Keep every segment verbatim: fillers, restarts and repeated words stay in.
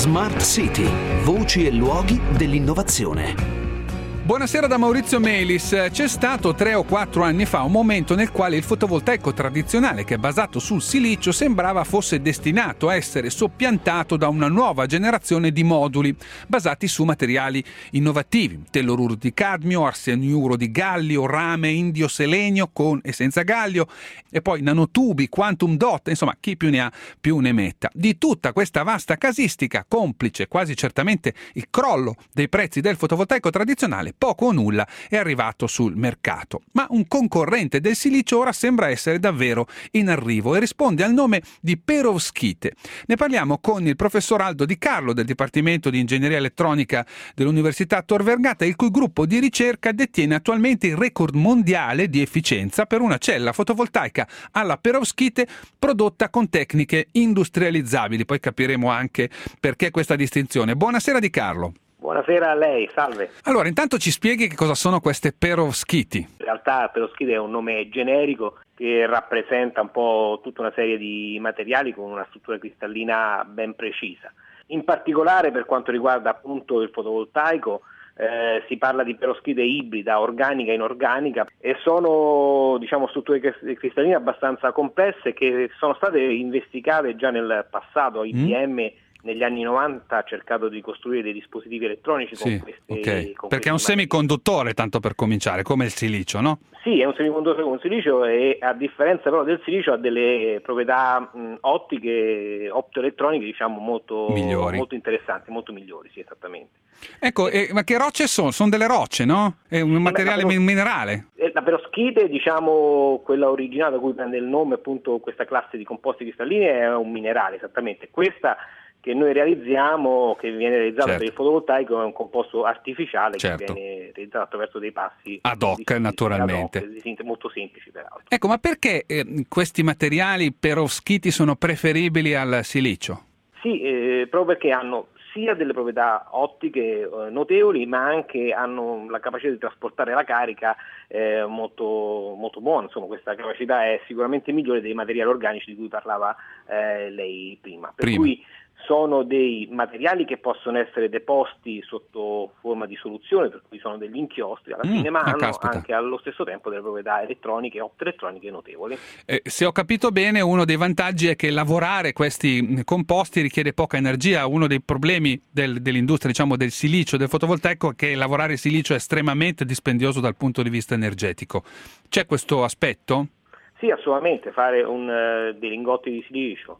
Smart City, voci e luoghi dell'innovazione. Buonasera da Maurizio Melis. C'è stato tre o quattro anni fa un momento nel quale il fotovoltaico tradizionale, che è basato sul silicio, sembrava fosse destinato a essere soppiantato da una nuova generazione di moduli basati su materiali innovativi: tellururo di cadmio, arseniuro di gallio, rame indio selenio con e senza gallio, e poi nanotubi, quantum dot, insomma chi più ne ha più ne metta. Di tutta questa vasta casistica, complice quasi certamente il crollo dei prezzi del fotovoltaico tradizionale, poco o nulla è arrivato sul mercato. Ma un concorrente del silicio ora sembra essere davvero in arrivo e risponde al nome di perovskite. Ne parliamo con il professor Aldo Di Carlo del Dipartimento di Ingegneria Elettronica dell'Università Tor Vergata, il cui gruppo di ricerca detiene attualmente il record mondiale di efficienza per una cella fotovoltaica alla perovskite prodotta con tecniche industrializzabili. Poi capiremo anche perché questa distinzione. Buonasera Di Carlo. Buonasera a lei, salve. Allora, intanto ci spieghi che cosa sono queste perovskiti. In realtà perovskite è un nome generico che rappresenta un po' tutta una serie di materiali con una struttura cristallina ben precisa. In particolare per quanto riguarda appunto il fotovoltaico, eh, si parla di perovskite ibrida, organica e inorganica, e sono, diciamo, strutture cristalline abbastanza complesse che sono state investigate già nel passato. I B M mm. negli anni novanta ha cercato di costruire dei dispositivi elettronici sì, con queste... Okay. Con Perché è un semiconduttore, tanto per cominciare, come il silicio, no? Sì, è un semiconduttore con silicio e a differenza però del silicio ha delle proprietà mh, ottiche, optoelettroniche, diciamo, molto, migliori. molto interessanti, molto migliori, sì, esattamente. Ecco, eh, ma che rocce sono? Sono delle rocce, no? È un materiale la, la, minerale. La perovskite, diciamo, quella originale da cui prende il nome appunto questa classe di composti cristallini, è un minerale, esattamente. Questa che noi realizziamo, che viene realizzato certo. per il fotovoltaico, è un composto artificiale certo. che viene realizzato attraverso dei passi ad hoc, di, naturalmente ad hoc, di, molto semplici peraltro. Ecco, ma perché eh, questi materiali perovskiti sono preferibili al silicio? Sì, eh, proprio perché hanno sia delle proprietà ottiche eh, notevoli, ma anche hanno la capacità di trasportare la carica eh, molto, molto buona. Insomma, questa capacità è sicuramente migliore dei materiali organici di cui parlava eh, lei prima. Per prima. cui sono dei materiali che possono essere deposti sotto forma di soluzione, per cui sono degli inchiostri alla fine, mm, ma hanno caspita. anche allo stesso tempo delle proprietà elettroniche e optoelettroniche notevoli. Eh, se ho capito bene, uno dei vantaggi è che lavorare questi composti richiede poca energia. Uno dei problemi del, dell'industria, diciamo, del silicio, del fotovoltaico, è che lavorare il silicio è estremamente dispendioso dal punto di vista energetico. C'è questo aspetto? Sì, assolutamente. Fare un, uh, dei lingotti di silicio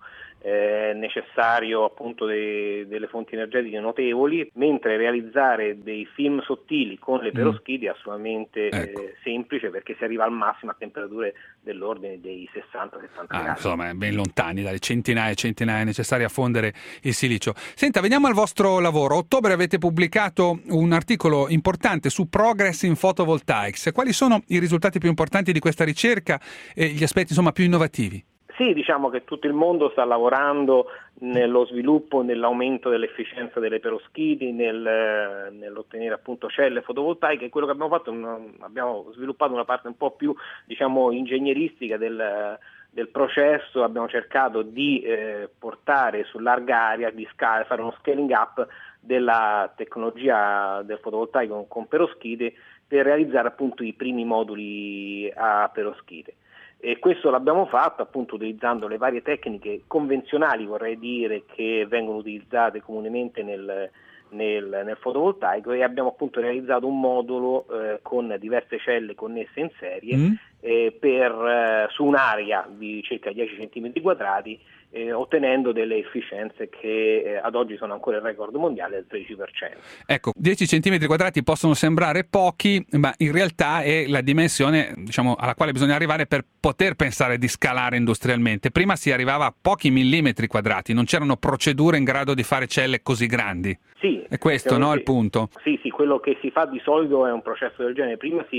è necessario appunto dei, delle fonti energetiche notevoli, mentre realizzare dei film sottili con le perovskite è assolutamente ecco. eh, semplice, perché si arriva al massimo a temperature dell'ordine dei sessanta settanta ah, gradi. Insomma, ben lontani dalle centinaia e centinaia necessarie a fondere il silicio. Senta, veniamo al vostro lavoro. A ottobre avete pubblicato un articolo importante su Progress in Photovoltaics. Quali sono i risultati più importanti di questa ricerca e gli aspetti, insomma, più innovativi? Sì, diciamo che tutto il mondo sta lavorando nello sviluppo, nell'aumento dell'efficienza delle perovskiti, nel, nell'ottenere appunto celle fotovoltaiche. Quello che abbiamo fatto, abbiamo sviluppato una parte un po' più, diciamo, ingegneristica del, del processo. Abbiamo cercato di eh, portare su larga area, di scala, fare uno scaling up della tecnologia del fotovoltaico con perovskite per realizzare appunto i primi moduli a perovskite. E questo l'abbiamo fatto appunto utilizzando le varie tecniche convenzionali, vorrei dire, che vengono utilizzate comunemente nel, nel, nel fotovoltaico, e abbiamo appunto realizzato un modulo eh, con diverse celle connesse in serie mm. eh, per, eh, su un'area di circa dieci centimetri quadrati, eh, ottenendo delle efficienze che eh, ad oggi sono ancora il record mondiale del tredici per cento. Ecco, dieci centimetri quadrati possono sembrare pochi, ma in realtà è la dimensione, diciamo, alla quale bisogna arrivare per poter pensare di scalare industrialmente. Prima si arrivava a pochi millimetri quadrati, non c'erano procedure in grado di fare celle così grandi. Sì, è questo, no, sì, il punto? Sì, sì, quello che si fa di solito è un processo del genere. Prima si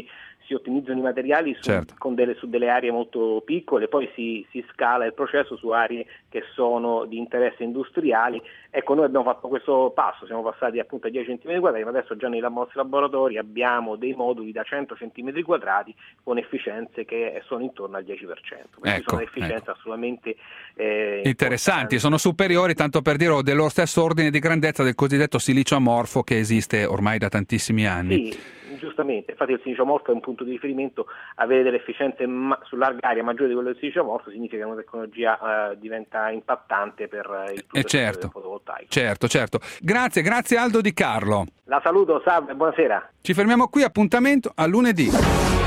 si ottimizzano i materiali su, certo. con delle, su delle aree molto piccole, poi si, si scala il processo su aree che sono di interesse industriali. Ecco, noi abbiamo fatto questo passo, siamo passati appunto a dieci centimetri quadrati, ma adesso già nei nostri laboratori abbiamo dei moduli da cento centimetri quadrati con efficienze che sono intorno al dieci per cento. Quindi ecco, sono efficienze ecco. assolutamente eh, interessanti, sono superiori, tanto per dire, dello stesso ordine di grandezza del cosiddetto silicio amorfo che esiste ormai da tantissimi anni. Sì, giustamente, infatti il silicio amorfo è un punto di riferimento. Avere delle efficienze ma- su larga area maggiori di quello del silicio amorfo significa che una tecnologia eh, diventa impattante per eh, il tutto eh il certo, del fotovoltaico. Certo, certo. Grazie, grazie Aldo Di Carlo. La saluto, salve, buonasera. Ci fermiamo qui, appuntamento a lunedì.